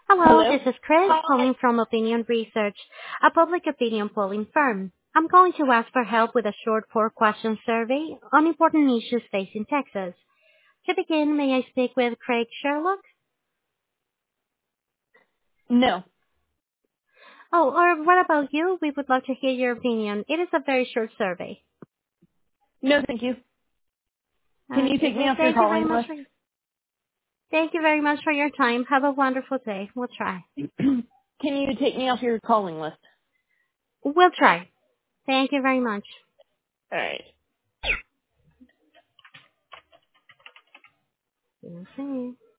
Hello, Hello? this is Chris calling from Opinion Research, a public opinion polling firm. I'm calling to ask for help with a short four-question survey on important issues facing Texas. To begin, may I speak with Craig Sherlock? No. Oh, or what about you? We would love to hear your opinion. It is a very short survey. No, thank you. Can you Okay, take me well, off your calling list? thank you very much for your time. Have a wonderful day. We'll try. Can you take me off your calling list? We'll try. Thank you very much. All right. Okay.